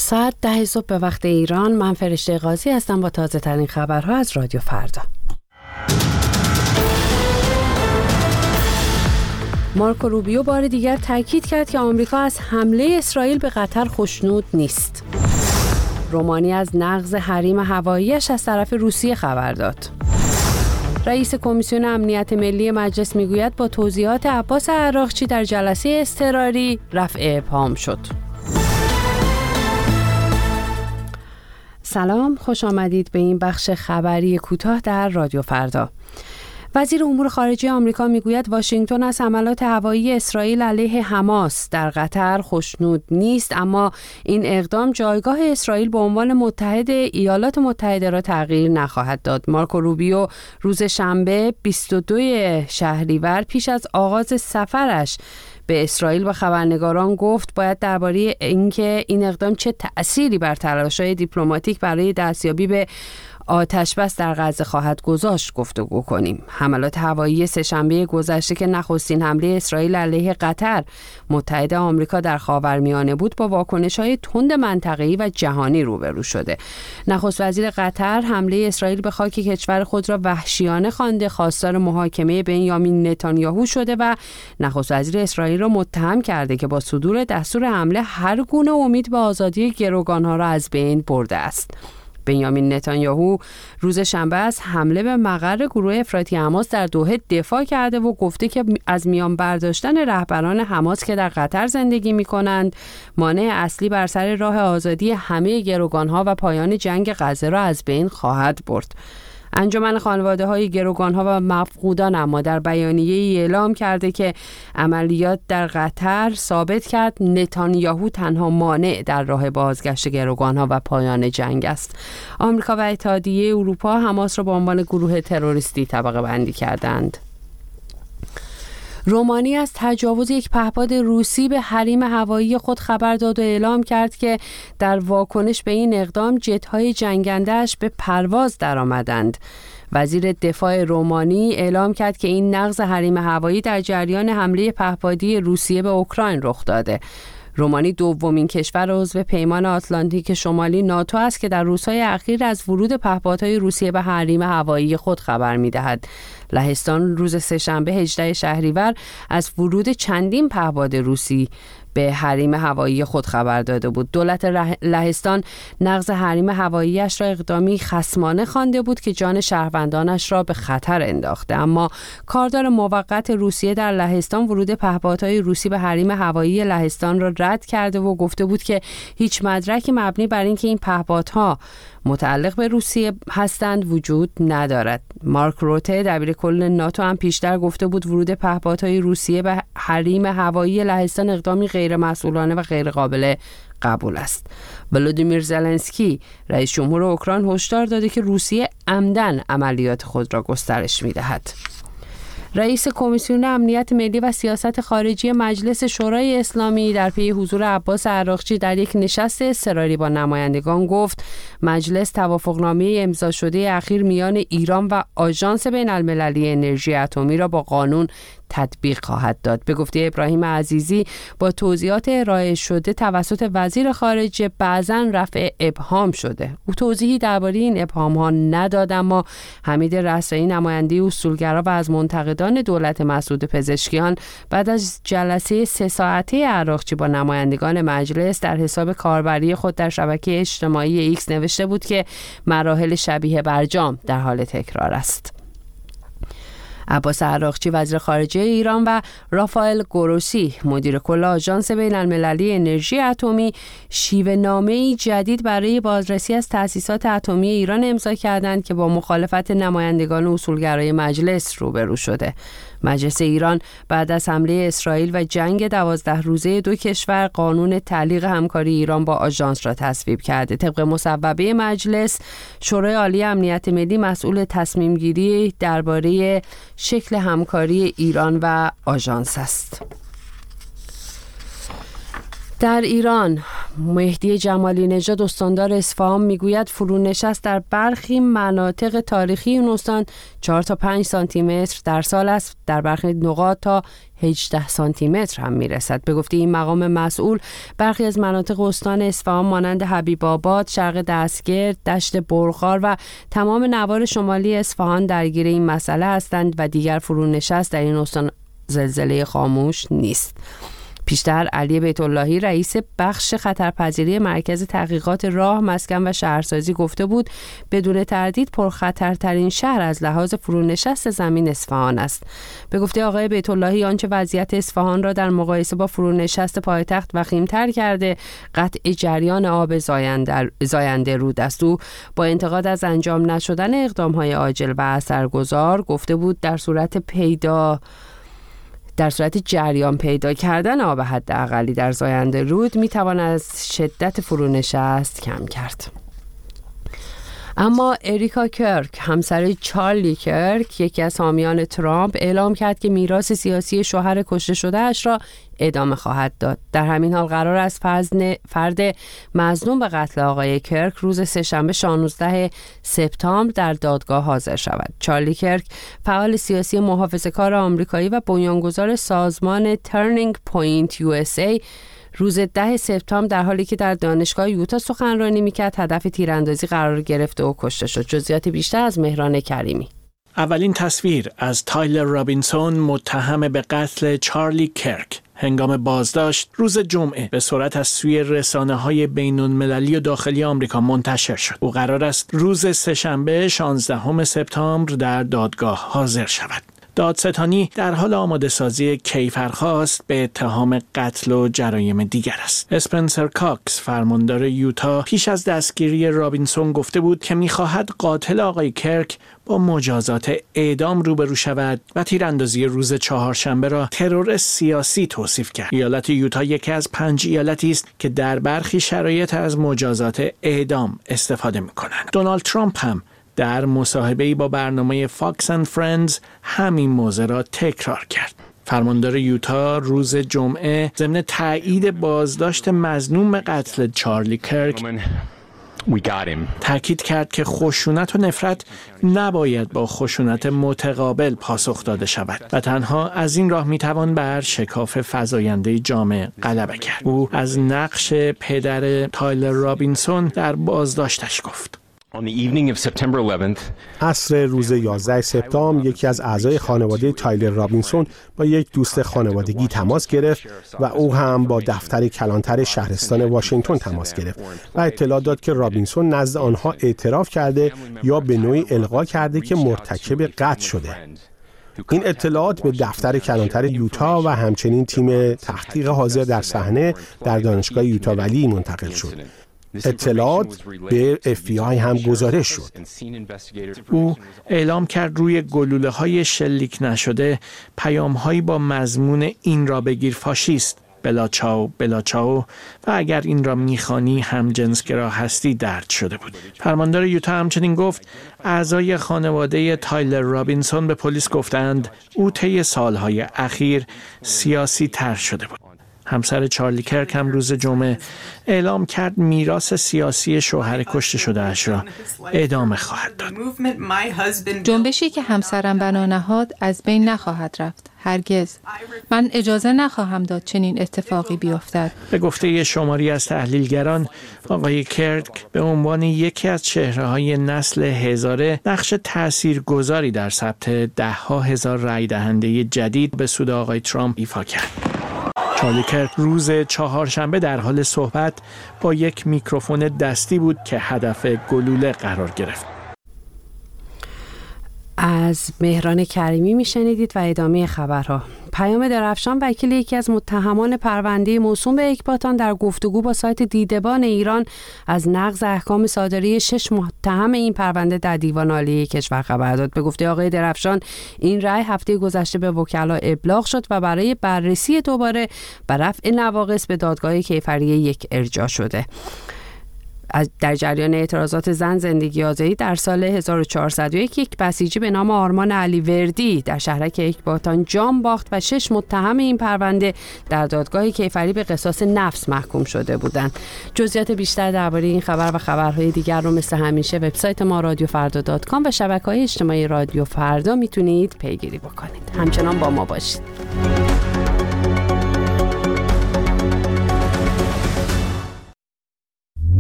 ساعت 10 صبح به وقت ایران. من فرشته قاضی هستم با تازه ترین خبرها از رادیو فردا. مارکو روبیو بار دیگر تاکید کرد که آمریکا از حمله اسرائیل به قطر خوشنود نیست. رومانی از نقض حریم هوایی‌اش از طرف روسیه خبر داد. رئیس کمیسیون امنیت ملی مجلس میگوید با توضیحات عباس عراقچی در جلسه اضطراری رفع ابهام شد. سلام، خوش آمدید به این بخش خبری کوتاه در رادیو فردا. وزیر امور خارجه آمریکا میگوید واشنگتن از حملات هوایی اسرائیل علیه حماس در قطر خوشنود نیست، اما این اقدام جایگاه اسرائیل به عنوان متحد ایالات متحده را تغییر نخواهد داد. مارکو روبیو روز شنبه 22 شهریور پیش از آغاز سفرش به اسرائیل با خبرنگاران گفت باید درباره اینکه این اقدام چه تأثیری بر تلاش‌های دیپلماتیک برای دستیابی به آتش‌بس در غزه خواهد گذاشت گفتگو کنیم. حملات هوایی سه‌شنبه گذشته که نخستین حمله اسرائیل علیه قطر متحد آمریکا در خاورمیانه بود با واکنش‌های تند منطقه‌ای و جهانی روبرو شده. نخست وزیر قطر حمله اسرائیل به خاک کشور خود را وحشیانه خوانده، خواستار محاکمه بنیامین نتانیاهو شده و نخست وزیر اسرائیل را متهم کرده که با صدور دستور حمله هر گونه امید به آزادی گروگان‌ها را از بین برده است. بنیامین نتانیاهو روز شنبه از حمله به مقر گروه افراطی حماس در دوحه دفاع کرده و گفته که از میان برداشتن رهبران حماس که در قطر زندگی می‌کنند مانع اصلی بر سر راه آزادی همه گروگان‌ها و پایان جنگ غزه را از بین خواهد برد. انجمن خانواده‌های گروگان‌ها و مفقودان اما در بیانیه‌ای اعلام کرده که عملیات در قطر ثابت کرد نتانیاهو تنها مانع در راه بازگشت گروگان‌ها و پایان جنگ است. آمریکا و اتحادیه اروپا حماس را به عنوان گروه تروریستی طبقه بندی کردند. رومانی از تجاوز یک پهپاد روسی به حریم هوایی خود خبر داد و اعلام کرد که در واکنش به این اقدام جت‌های جنگنده‌اش به پرواز درآمدند. وزیر دفاع رومانی اعلام کرد که این نقض حریم هوایی در جریان حمله پهپادی روسیه به اوکراین رخ داده. رومانی دومین کشور عضو پیمان آتلانتیک شمالی ناتو است که در روزهای اخیر از ورود پهپادهای روسیه به حریم هوایی خود خبر می‌دهد. لهستان روز سه‌شنبه 18 شهریور از ورود چندین پهپاد روسی به حریم هوایی خود خبر داده بود. دولت لهستان نقض حریم هوایی‌اش را اقدامی خصمانه خوانده بود که جان شهروندانش را به خطر انداخته، اما کاردار موقت روسیه در لهستان ورود پهپادهای روسی به حریم هوایی لهستان را رد کرده و گفته بود که هیچ مدرکی مبنی بر اینکه این پهپادها متعلق به روسیه هستند وجود ندارد. مارک روته دبیرکل ناتو هم پیشتر گفته بود ورود پهپادهای روسیه به حریم هوایی لهستان اقدامی غیر مسئولانه و غیر قابل قبول است. ولودیمیر زلنسکی رئیس جمهور اوکراین هشدار داده که روسیه عمدن عملیات خود را گسترش می‌دهد. رئیس کمیسیون امنیت ملی و سیاست خارجی مجلس شورای اسلامی در پی حضور عباس عراقچی در یک نشست اضطراری با نمایندگان گفت مجلس توافقنامه امضا شده اخیر میان ایران و آژانس بین‌المللی انرژی اتمی را با قانون تطبیق خواهد داد. به گفته ابراهیم عزیزی با توضیحات ارائه شده توسط وزیر خارجه بعضاً رفع ابهام شده. او توضیحی درباره این ابهام‌ها نداد، اما حمید رسایی نماینده اصولگرا و از منتقدان دولت مسعود پزشکیان بعد از جلسه 3 ساعته عراقچی با نمایندگان مجلس در حساب کاربری خود در شبکه اجتماعی ایکس نوشته بود که مراحل شبیه برجام در حال تکرار است. عباس عراقچی وزیر خارجه ایران و رافائل گروسی مدیر کل آژانس بین‌المللی انرژی اتمی شیوه نامه‌ای جدید برای بازرسی از تأسیسات اتمی ایران امضا کردند که با مخالفت نمایندگان اصولگرای مجلس روبرو شده. مجلس ایران بعد از حمله اسرائیل و جنگ 12 روزه دو کشور قانون تعلیق همکاری ایران با آژانس را تصویب کرده. طبق مصوبه مجلس، شورای عالی امنیت ملی مسئول تصمیم گیری درباره شکل همکاری ایران و آژانس است. در ایران مهدی جمالی نژاد استاندار اصفهان میگوید فرونشست در برخی مناطق تاریخی این استان 4 تا 5 سانتی متر در سال است، در برخی نقاط تا 18 سانتی متر هم میرسد. به گفته این مقام مسئول برخی از مناطق استان اصفهان مانند حبیب آباد، شرق دستگرد، دشت برخار و تمام نوار شمالی اصفهان درگیر این مسئله هستند و دیگر فرونشست در این استان زلزله خاموش نیست. پیشتر علی بیت اللهی رئیس بخش خطرپذیری مرکز تحقیقات راه، مسکن و شهرسازی گفته بود بدون تردید پرخطرترین شهر از لحاظ فرونشست زمین اصفهان است. به گفته آقای بیت اللهی آنچه وضعیت اصفهان را در مقایسه با فرونشست پایتخت وخیم‌تر کرده قطع جریان آب زاینده رود است. او با انتقاد از انجام نشدن اقدام‌های عاجل و اثرگذار گفته بود در صورت جریان پیدا کردن آب حداقلی در زاینده رود میتوان از شدت فرونشست کم کرد. اما اریکا کرک، همسر چارلی کرک، یکی از حامیان ترامپ، اعلام کرد که میراث سیاسی شوهر کشته شده اش را ادامه خواهد داد. در همین حال قرار است فرد مظنون به قتل آقای کرک روز سه‌شنبه 16 سپتامبر در دادگاه حاضر شود. چارلی کرک فعال سیاسی محافظه‌کار آمریکایی و بنیانگذار سازمان ترنینگ پوینت USA روز 10 سپتامبر در حالی که در دانشگاه یوتا سخنرانی میکرد هدف تیراندازی قرار گرفت و کشته شد. جزئیات بیشتر از مهران کریمی. اولین تصویر از تایلر رابینسون متهم به قتل چارلی کرک هنگام بازداشت روز جمعه به سرعت از سوی رسانه‌های بین‌المللی و داخلی آمریکا منتشر شد. او قرار است روز سه‌شنبه 16 سپتامبر در دادگاه حاضر شود. دادستانی در حال آماده سازی کیفرخواست به اتهام قتل و جرایم دیگر است. اسپنسر کاکس، فرماندار یوتا، پیش از دستگیری رابینسون گفته بود که می‌خواهد قاتل آقای کرک با مجازات اعدام روبرو شود و تیراندازی روز چهارشنبه را ترور سیاسی توصیف کرد. ایالت یوتا یکی از 5 ایالتی است که در برخی شرایط از مجازات اعدام استفاده می‌کنند. دونالد ترامپ هم در مصاحبه‌ای با برنامه فاکس اند فرندز همین موضوع را تکرار کرد. فرماندار یوتا روز جمعه ضمن تایید بازداشت مظنون به قتل چارلی کرک تاکید کرد که خشونت و نفرت نباید با خشونت متقابل پاسخ داده شود و تنها از این راه میتوان بر شکاف فزاینده جامعه غلبه کرد. او از نقش پدر تایلر رابینسون در بازداشتش گفت. عصر روز 11 سپتامبر یکی از اعضای خانواده تایلر رابینسون با یک دوست خانوادگی تماس گرفت و او هم با دفتر کلانتر شهرستان واشنگتن تماس گرفت و اطلاع داد که رابینسون نزد آنها اعتراف کرده یا به نوعی القا کرده که مرتکب قتل شده. این اطلاعات به دفتر کلانتر یوتا و همچنین تیم تحقیق حاضر در صحنه در دانشگاه یوتا ولی منتقل شد. اطلاعات به FBI هم گزارش شد. او اعلام کرد روی گلوله‌های شلیک نشده پیام‌هایی با مضمون این را بگیر فاشیست، بلاچاو بلاچاو و اگر این را میخوانی هم جنسگرا هستی درج شده بود. فرماندار یوتا همچنین گفت اعضای خانواده تایلر رابینسون به پلیس گفتند او طی سالهای اخیر سیاسی تر شده بود. همسر چارلی کرک هم روز جمعه اعلام کرد میراث سیاسی شوهر کشته شده اش را ادامه خواهد داد. جنبشی که همسرم بنا نهاد از بین نخواهد رفت. هرگز. من اجازه نخواهم داد چنین اتفاقی بیفتد. به گفته شماری از تحلیلگران، آقای کرک به عنوان یکی از چهره‌های نسل هزاره نقش تاثیرگذاری در ثبت ده‌ها هزار رای دهنده جدید به سود آقای ترامپ ایفا کرد. چارلی کرک روز چهارشنبه در حال صحبت با یک میکروفون دستی بود که هدف گلوله قرار گرفت. از مهران کریمی میشنیدید و ادامه خبرها. پیام درفشان، وکیل یکی از متهمان پرونده موسوم به اکباتان، در گفتگو با سایت دیدبان ایران از نقض احکام صادره 6 متهم این پرونده در دیوان عالی کشور خبر داد. به گفته آقای درفشان این رأی هفته گذشته به وکلا ابلاغ شد و برای بررسی دوباره و رفع نواقص به دادگاه کیفری 1 ارجاع شده. در جریان اعتراضات زن زندگی آزادی در سال 1401 یک بسیجی به نام آرمان علی وردی در شهرک اکباتان جان باخت و 6 متهم این پرونده در دادگاه کیفری به قصاص نفس محکوم شده بودند. جزئیات بیشتر درباره این خبر و خبرهای دیگر رو مثل همیشه وبسایت ما رادیوفردا.com و شبکه‌های اجتماعی رادیو فردا میتونید پیگیری بکنید. همچنان با ما باشید.